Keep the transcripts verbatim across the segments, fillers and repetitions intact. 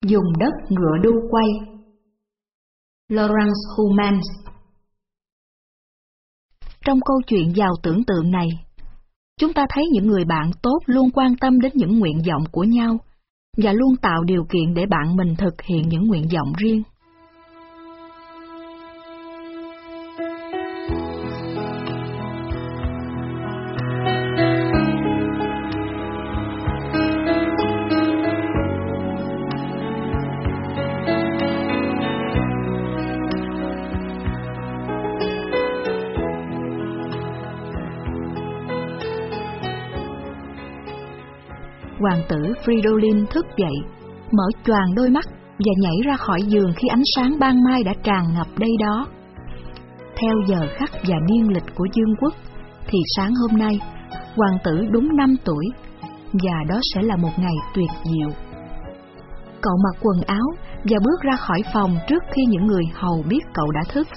Dùng đất ngựa đu quay. Lawrence Humans. Trong câu chuyện giàu tưởng tượng này, chúng ta thấy những người bạn tốt luôn quan tâm đến những nguyện vọng của nhau và luôn tạo điều kiện để bạn mình thực hiện những nguyện vọng riêng. Hoàng tử Fridolin thức dậy, mở choàng đôi mắt và nhảy ra khỏi giường khi ánh sáng ban mai đã tràn ngập đây đó. Theo giờ khắc và niên lịch của Dương quốc, thì sáng hôm nay, hoàng tử đúng năm tuổi, và đó sẽ là một ngày tuyệt diệu. Cậu mặc quần áo và bước ra khỏi phòng trước khi những người hầu biết cậu đã thức.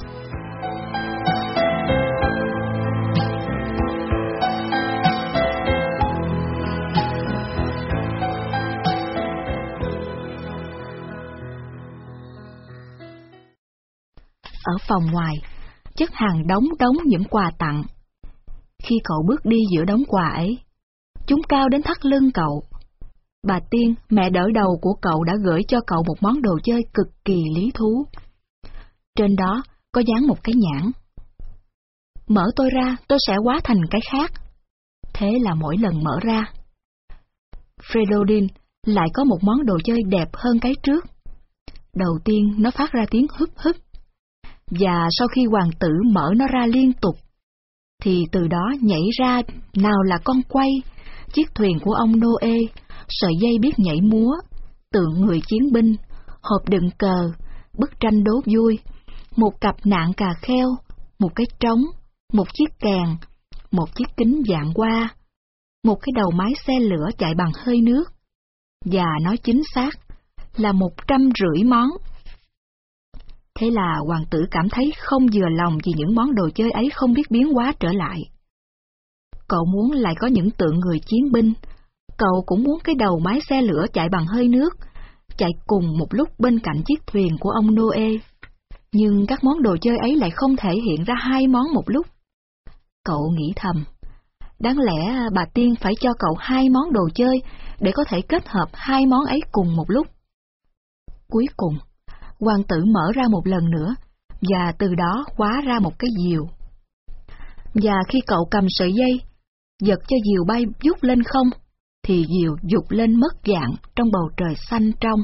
Ở phòng ngoài, chất hàng đống đống những quà tặng. Khi cậu bước đi giữa đống quà ấy, chúng cao đến thắt lưng cậu. Bà Tiên, mẹ đỡ đầu của cậu, đã gửi cho cậu một món đồ chơi cực kỳ lý thú. Trên đó có dán một cái nhãn. Mở tôi ra, tôi sẽ hóa thành cái khác. Thế là mỗi lần mở ra, Fridolin lại có một món đồ chơi đẹp hơn cái trước. Đầu tiên nó phát ra tiếng húp húp. Và sau khi hoàng tử mở nó ra liên tục, thì từ đó nhảy ra nào là con quay, chiếc thuyền của ông Noe, sợi dây biết nhảy múa, tượng người chiến binh, hộp đựng cờ, bức tranh đố vui, một cặp nạn cà kheo, một cái trống, một chiếc kèn, một chiếc kính dạng hoa, một cái đầu máy xe lửa chạy bằng hơi nước, và nói chính xác là một trăm rưỡi món. Thế là hoàng tử cảm thấy không vừa lòng vì những món đồ chơi ấy không biết biến hóa trở lại. Cậu muốn lại có những tượng người chiến binh, cậu cũng muốn cái đầu máy xe lửa chạy bằng hơi nước, chạy cùng một lúc bên cạnh chiếc thuyền của ông Noe. Nhưng các món đồ chơi ấy lại không thể hiện ra hai món một lúc. Cậu nghĩ thầm, đáng lẽ bà Tiên phải cho cậu hai món đồ chơi để có thể kết hợp hai món ấy cùng một lúc. Cuối cùng, hoàng tử mở ra một lần nữa, và từ đó hóa ra một cái diều. Và khi cậu cầm sợi dây, giật cho diều bay vút lên không, thì diều vụt lên mất dạng trong bầu trời xanh trong.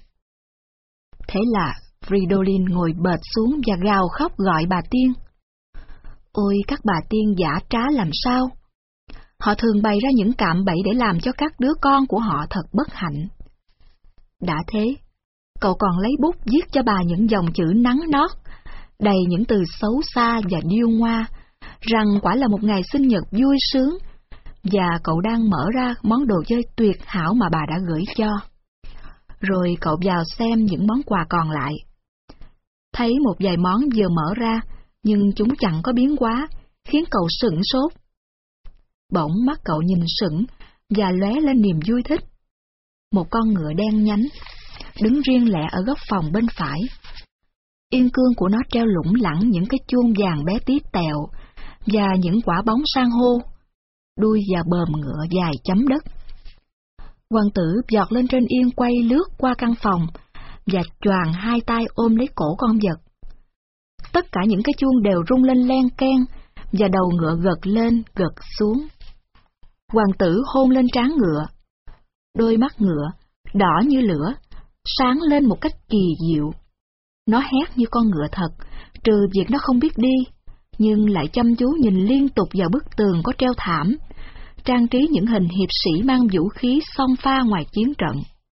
Thế là Fridolin ngồi bệt xuống và gào khóc gọi bà Tiên. Ôi, các bà Tiên giả trá làm sao! Họ thường bày ra những cạm bẫy để làm cho các đứa con của họ thật bất hạnh. Đã thế, cậu còn lấy bút viết cho bà những dòng chữ nắn nót, đầy những từ xấu xa và điêu ngoa, rằng quả là một ngày sinh nhật vui sướng, và cậu đang mở ra món đồ chơi tuyệt hảo mà bà đã gửi cho. Rồi cậu vào xem những món quà còn lại. Thấy một vài món vừa mở ra, nhưng chúng chẳng có biến hóa, khiến cậu sửng sốt. Bỗng mắt cậu nhìn sững và lóe lên niềm vui thích. Một con ngựa đen nhánh đứng riêng lẻ ở góc phòng bên phải. Yên cương của nó treo lủng lẳng những cái chuông vàng bé tí tẹo và những quả bóng san hô. Đuôi và bờm ngựa dài chấm đất. Hoàng tử giọt lên trên yên quay lướt qua căn phòng và choàng hai tay ôm lấy cổ con vật. Tất cả những cái chuông đều rung lên len keng và đầu ngựa gật lên gật xuống. Hoàng tử hôn lên trán ngựa. Đôi mắt ngựa đỏ như lửa, sáng lên một cách kỳ diệu. Nó hét như con ngựa thật, trừ việc nó không biết đi, nhưng lại chăm chú nhìn liên tục vào bức tường có treo thảm, trang trí những hình hiệp sĩ mang vũ khí xông pha ngoài chiến trận.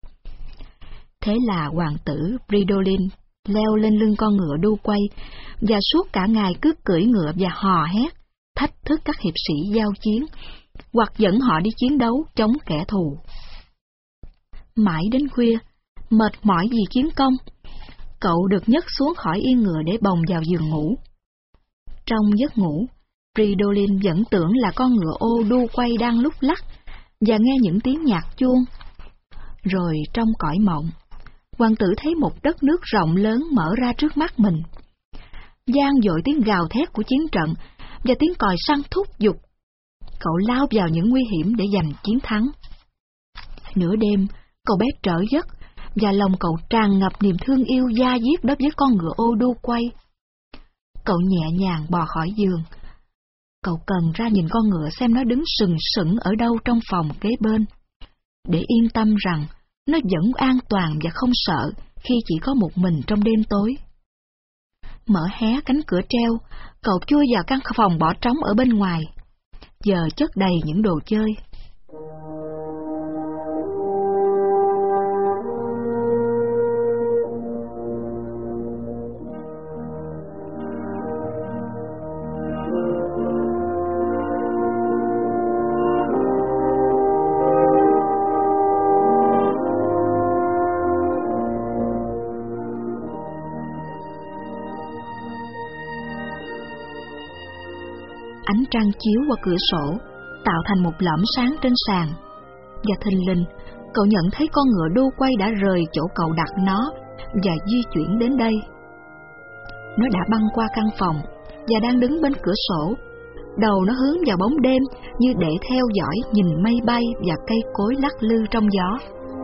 Thế là hoàng tử Fridolin leo lên lưng con ngựa đu quay, và suốt cả ngày cứ cưỡi ngựa và hò hét, thách thức các hiệp sĩ giao chiến, hoặc dẫn họ đi chiến đấu chống kẻ thù. Mãi đến khuya, mệt mỏi vì chiến công, cậu được nhấc xuống khỏi yên ngựa để bồng vào giường ngủ. Trong giấc ngủ, Fridolin vẫn tưởng là con ngựa ô đu quay đang lúc lắc và nghe những tiếng nhạc chuông. Rồi trong cõi mộng, Hoàng tử thấy một đất nước rộng lớn mở ra trước mắt mình. Vang dội tiếng gào thét của chiến trận và tiếng còi săn thúc giục. Cậu lao vào những nguy hiểm để giành chiến thắng. Nửa đêm, cậu bé trở giấc, và lòng cậu tràn ngập niềm thương yêu da diết đối với con ngựa ô đu quay. Cậu nhẹ nhàng bò khỏi giường. Cậu cần ra nhìn con ngựa xem nó đứng sừng sững ở đâu trong phòng kế bên, để yên tâm rằng nó vẫn an toàn và không sợ khi chỉ có một mình trong đêm tối. Mở hé cánh cửa treo, cậu chui vào căn phòng bỏ trống ở bên ngoài, giờ chất đầy những đồ chơi. Ánh trăng chiếu qua cửa sổ, tạo thành một lõm sáng trên sàn. Và thình lình, cậu nhận thấy con ngựa đu quay đã rời chỗ cậu đặt nó và di chuyển đến đây. Nó đã băng qua căn phòng và đang đứng bên cửa sổ, đầu nó hướng vào bóng đêm như để theo dõi nhìn mây bay và cây cối lắc lư trong gió.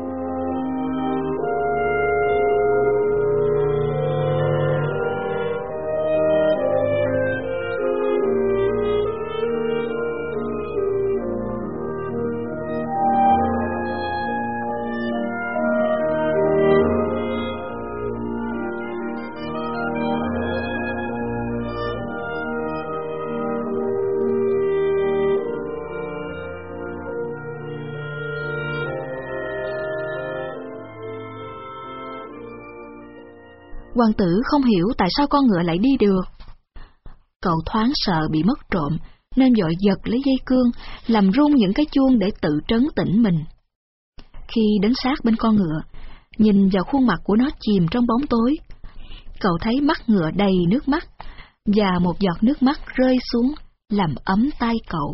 Hoàng tử không hiểu tại sao con ngựa lại đi được. Cậu thoáng sợ bị mất trộm, nên vội giật lấy dây cương, làm rung những cái chuông để tự trấn tĩnh mình. Khi đến sát bên con ngựa, nhìn vào khuôn mặt của nó chìm trong bóng tối, cậu thấy mắt ngựa đầy nước mắt, và một giọt nước mắt rơi xuống, làm ấm tay cậu.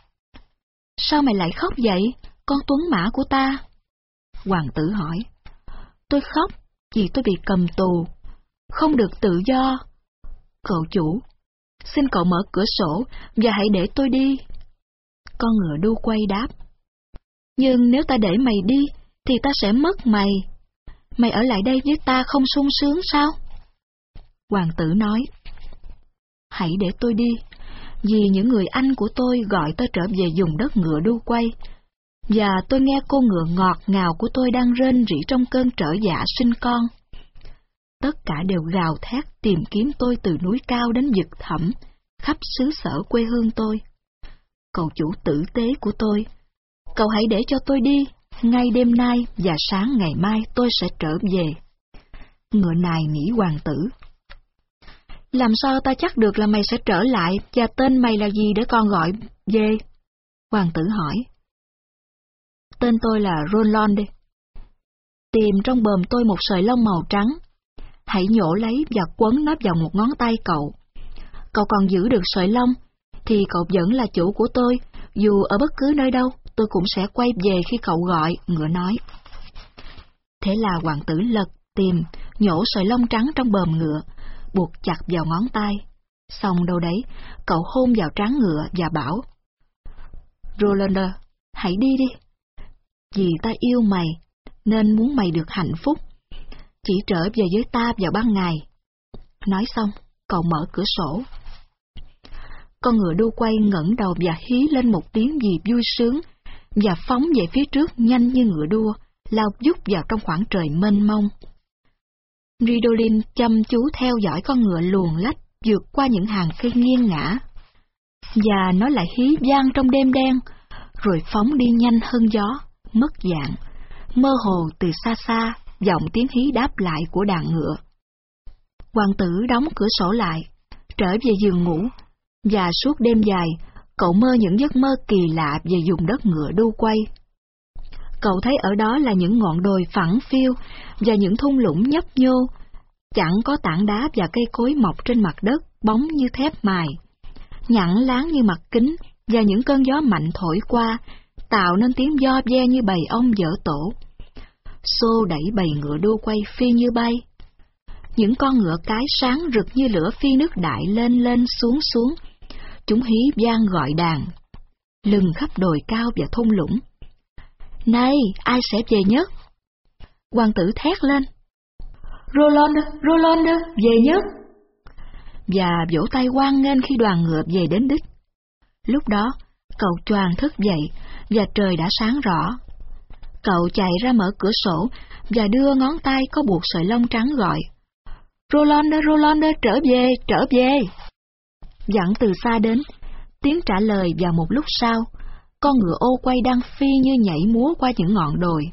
Sao mày lại khóc vậy, con tuấn mã của ta? Hoàng tử hỏi. Tôi khóc vì tôi bị cầm tù, không được tự do. Cậu chủ, xin cậu mở cửa sổ và hãy để tôi đi. Con ngựa đu quay đáp. Nhưng nếu ta để mày đi, thì ta sẽ mất mày. Mày ở lại đây với ta không sung sướng sao? Hoàng tử nói. Hãy để tôi đi, vì những người anh của tôi gọi tôi trở về vùng đất ngựa đu quay, và tôi nghe cô ngựa ngọt ngào của tôi đang rên rỉ trong cơn trở dạ sinh con. Tất cả đều gào thét tìm kiếm tôi từ núi cao đến vực thẳm, khắp xứ sở quê hương tôi. Cậu chủ tử tế của tôi, cậu hãy để cho tôi đi, ngay đêm nay và sáng ngày mai tôi sẽ trở về. Ngựa nài nỉ hoàng tử. Làm sao ta chắc được là mày sẽ trở lại, và tên mày là gì để con gọi về? Hoàng tử hỏi. Tên tôi là Roland. Tìm trong bờm tôi một sợi lông màu trắng. Hãy nhổ lấy và quấn nó vào một ngón tay cậu. Cậu còn giữ được sợi lông, thì cậu vẫn là chủ của tôi, dù ở bất cứ nơi đâu, tôi cũng sẽ quay về khi cậu gọi, ngựa nói. Thế là hoàng tử lật tìm, nhổ sợi lông trắng trong bờm ngựa, buộc chặt vào ngón tay. Xong đâu đấy, cậu hôn vào trán ngựa và bảo, Roland, hãy đi đi. Vì ta yêu mày, nên muốn mày được hạnh phúc. Chỉ trở về với ta vào ban ngày. Nói xong, cậu mở cửa sổ. Con ngựa đu quay ngẩng đầu và hí lên một tiếng gì vui sướng, và phóng về phía trước nhanh như ngựa đua, lao vút vào trong khoảng trời mênh mông. Ridolin chăm chú theo dõi con ngựa luồn lách vượt qua những hàng cây nghiêng ngã, và nó lại hí vang trong đêm đen, rồi phóng đi nhanh hơn gió, mất dạng, mơ hồ từ xa xa vọng tiếng hí đáp lại của đàn ngựa. Hoàng tử đóng cửa sổ lại, trở về giường ngủ, và suốt đêm dài, cậu mơ những giấc mơ kỳ lạ về vùng đất ngựa đu quay. Cậu thấy ở đó là những ngọn đồi phẳng phiu và những thung lũng nhấp nhô, chẳng có tảng đá và cây cối mọc trên mặt đất bóng như thép mài, nhẵn láng như mặt kính, và những cơn gió mạnh thổi qua, tạo nên tiếng do ve như bầy ong dở tổ. xô đẩy bầy ngựa đua quay phi như bay. Những con ngựa cái sáng rực như lửa phi nước đại lên lên xuống xuống. Chúng hí vang gọi đàn, lừng khắp đồi cao và thung lũng. Này, ai sẽ về nhất? Hoàng tử thét lên. Roland, Roland, về nhất! Và vỗ tay hoan nghênh khi đoàn ngựa về đến đích. Lúc đó, cậu choàng thức dậy và trời đã sáng rõ. Cậu chạy ra mở cửa sổ và đưa ngón tay có buộc sợi lông trắng gọi. Roland, Roland, trở về, trở về! Dặn từ xa đến, tiếng trả lời vào một lúc sau, con ngựa ô quay đang phi như nhảy múa qua những ngọn đồi.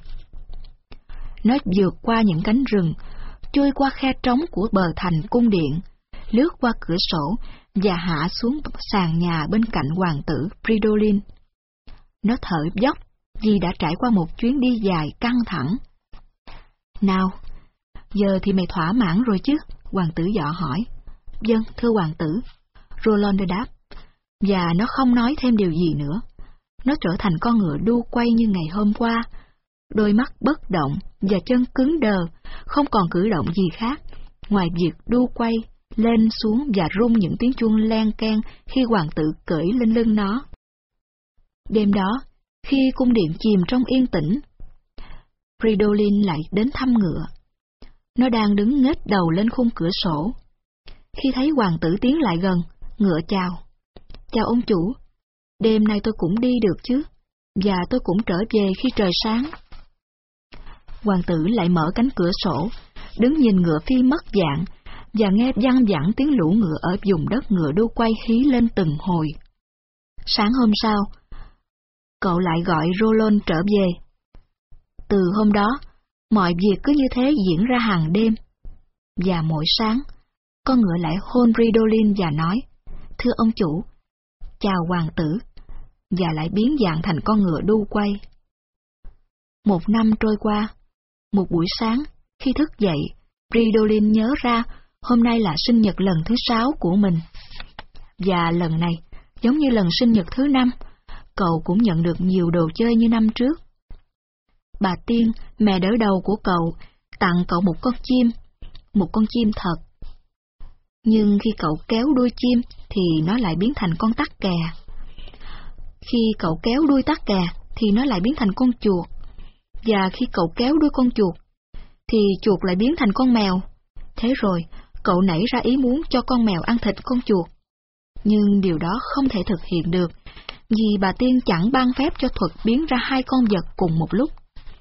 Nó vượt qua những cánh rừng, chui qua khe trống của bờ thành cung điện, lướt qua cửa sổ và hạ xuống sàn nhà bên cạnh hoàng tử Fridolin. Nó thở dốc vì đã trải qua một chuyến đi dài căng thẳng. Nào, giờ thì mày thỏa mãn rồi chứ? Hoàng tử dọ hỏi. Vâng, thưa hoàng tử, Roland đáp, và nó không nói thêm điều gì nữa. Nó trở thành con ngựa đu quay như ngày hôm qua, đôi mắt bất động và chân cứng đờ, không còn cử động gì khác, ngoài việc đu quay, lên xuống và rung những tiếng chuông len keng khi hoàng tử cưỡi lên lưng nó. Đêm đó, khi cung điện chìm trong yên tĩnh, Fridolin lại đến thăm ngựa. Nó đang đứng nghếch đầu lên khung cửa sổ. Khi thấy hoàng tử tiến lại gần, ngựa chào. Chào ông chủ, đêm nay tôi cũng đi được chứ, và tôi cũng trở về khi trời sáng. Hoàng tử lại mở cánh cửa sổ, đứng nhìn ngựa phi mất dạng, và nghe văng vẳng tiếng lũ ngựa ở vùng đất ngựa đu quay hí lên từng hồi. Sáng hôm sau, cậu lại gọi Roland trở về. Từ hôm đó, mọi việc cứ như thế diễn ra hàng đêm. Và mỗi sáng, con ngựa lại hôn Fridolin và nói, thưa ông chủ, chào hoàng tử, và lại biến dạng thành con ngựa đu quay. Một năm trôi qua, một buổi sáng, khi thức dậy, Fridolin nhớ ra hôm nay là sinh nhật lần thứ sáu của mình. Và lần này, giống như lần sinh nhật thứ năm, cậu cũng nhận được nhiều đồ chơi như năm trước. Bà Tiên, mẹ đỡ đầu của cậu, tặng cậu một con chim, một con chim thật. Nhưng khi cậu kéo đuôi chim thì nó lại biến thành con tắc kè. Khi cậu kéo đuôi tắc kè thì nó lại biến thành con chuột. Và khi cậu kéo đuôi con chuột thì chuột lại biến thành con mèo. Thế rồi, cậu nảy ra ý muốn cho con mèo ăn thịt con chuột. Nhưng điều đó không thể thực hiện được, vì bà Tiên chẳng ban phép cho thuật biến ra hai con vật cùng một lúc.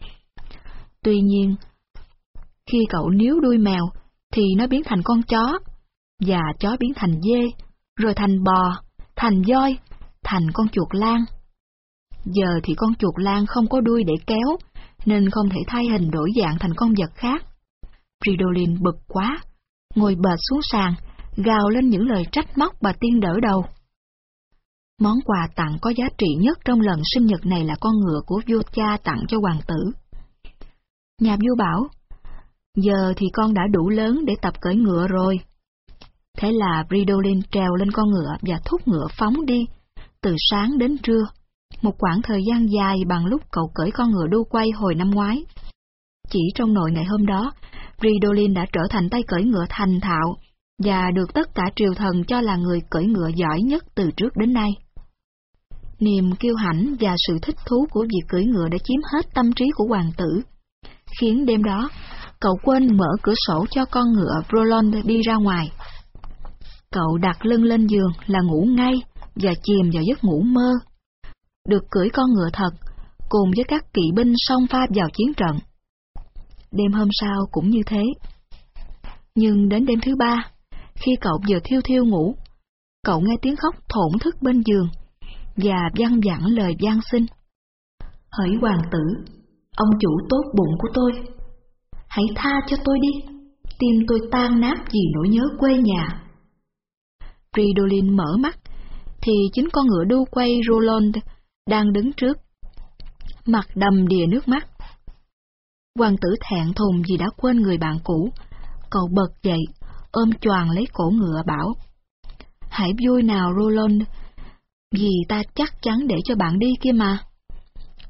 Tuy nhiên, khi cậu níu đuôi mèo, thì nó biến thành con chó, và chó biến thành dê, rồi thành bò, thành voi, thành con chuột lang. Giờ thì con chuột lang không có đuôi để kéo, nên không thể thay hình đổi dạng thành con vật khác. Fridolin bực quá, ngồi bệt xuống sàn, gào lên những lời trách móc bà Tiên đỡ đầu. Món quà tặng có giá trị nhất trong lần sinh nhật này là con ngựa của vua cha tặng cho hoàng tử. Nhà vua bảo, giờ thì con đã đủ lớn để tập cưỡi ngựa rồi. Thế là Fridolin trèo lên con ngựa và thúc ngựa phóng đi, từ sáng đến trưa, một quãng thời gian dài bằng lúc cậu cưỡi con ngựa đu quay hồi năm ngoái. Chỉ trong nội ngày hôm đó, Fridolin đã trở thành tay cưỡi ngựa thành thạo, và được tất cả triều thần cho là người cưỡi ngựa giỏi nhất từ trước đến nay. Niềm kiêu hãnh và sự thích thú của việc cưỡi ngựa đã chiếm hết tâm trí của hoàng tử, khiến đêm đó, cậu quên mở cửa sổ cho con ngựa Roland đi ra ngoài. Cậu đặt lưng lên giường là ngủ ngay và chìm vào giấc ngủ mơ. Được cưỡi con ngựa thật, cùng với các kỵ binh xông pha vào chiến trận. Đêm hôm sau cũng như thế. Nhưng đến đêm thứ ba, khi cậu vừa thiêu thiêu ngủ, cậu nghe tiếng khóc thổn thức bên giường, và văng vẳng lời van xin. Hỡi hoàng tử, ông chủ tốt bụng của tôi, hãy tha cho tôi đi, tim tôi tan nát vì nỗi nhớ quê nhà. Fridolin mở mắt, thì chính con ngựa đu quay Roland đang đứng trước, mặt đầm đìa nước mắt. Hoàng tử thẹn thùng vì đã quên người bạn cũ, cậu bật dậy, ôm choàng lấy cổ ngựa bảo, hãy vui nào Roland, vì ta chắc chắn để cho bạn đi kia mà.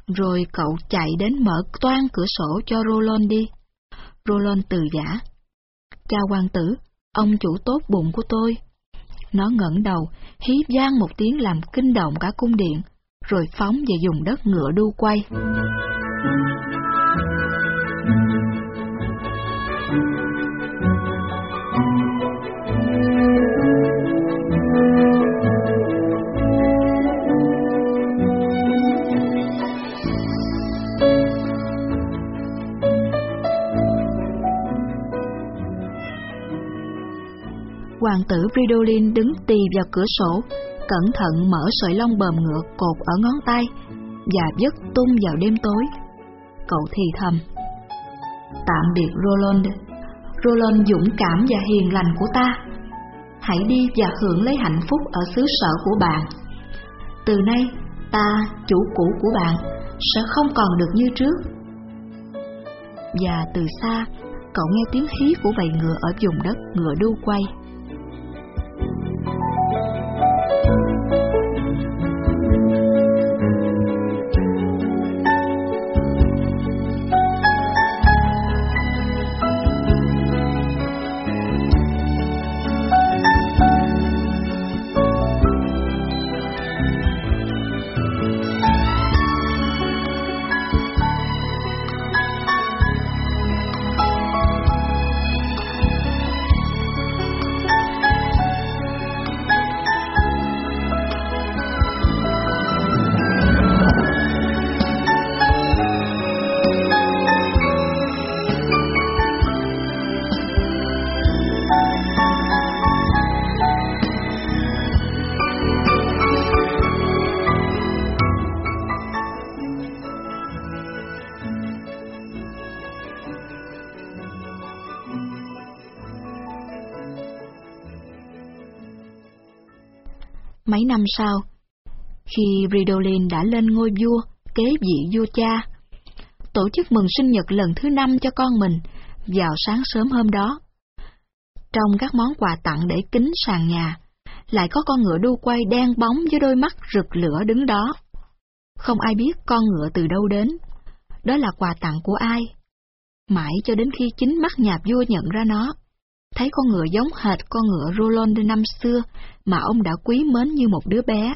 Rồi cậu chạy đến mở toang cửa sổ cho Roland đi. Roland từ giả. Chào hoàng tử, ông chủ tốt bụng của tôi. Nó ngẩng đầu, hí vang một tiếng làm kinh động cả cung điện, rồi phóng về vùng đất ngựa đu quay. Hoàng tử Fridolin đứng tì vào cửa sổ, cẩn thận mở sợi lông bờm ngựa cột ở ngón tay và vất tung vào đêm tối. Cậu thì thầm: Tạm biệt Roland, Roland dũng cảm và hiền lành của ta. Hãy đi và hưởng lấy hạnh phúc ở xứ sở của bạn. Từ nay, ta, chủ cũ của bạn, sẽ không còn được như trước. Và từ xa, cậu nghe tiếng hí của bầy ngựa ở vùng đất ngựa đu quay. Mấy năm sau, khi Fridolin đã lên ngôi vua, kế vị vua cha, tổ chức mừng sinh nhật lần thứ năm cho con mình vào sáng sớm hôm đó. Trong các món quà tặng để kính sàn nhà, lại có con ngựa đu quay đen bóng với đôi mắt rực lửa đứng đó. Không ai biết con ngựa từ đâu đến, đó là quà tặng của ai. Mãi cho đến khi chính mắt nhà vua nhận ra nó, thấy con ngựa giống hệt con ngựa Roland năm xưa mà ông đã quý mến như một đứa bé.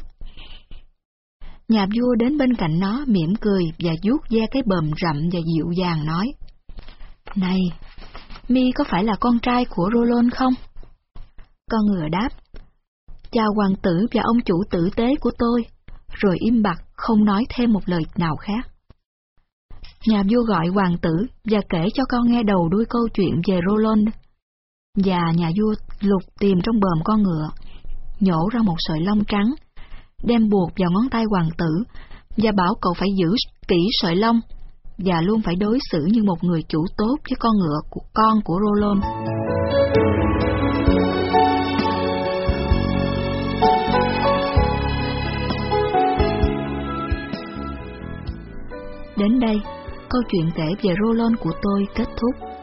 Nhà vua đến bên cạnh nó mỉm cười và vuốt ve cái bờm rậm và dịu dàng nói: Này, mi có phải là con trai của Roland không? Con ngựa đáp: Chào hoàng tử và ông chủ tử tế của tôi, rồi im bặt không nói thêm một lời nào khác. Nhà vua gọi hoàng tử và kể cho con nghe đầu đuôi câu chuyện về Roland. Và nhà vua lục tìm trong bờm con ngựa, nhổ ra một sợi lông trắng, đem buộc vào ngón tay hoàng tử và bảo cậu phải giữ kỹ sợi lông và luôn phải đối xử như một người chủ tốt với con ngựa của con của Roland. Đến đây, câu chuyện kể về Roland của tôi kết thúc.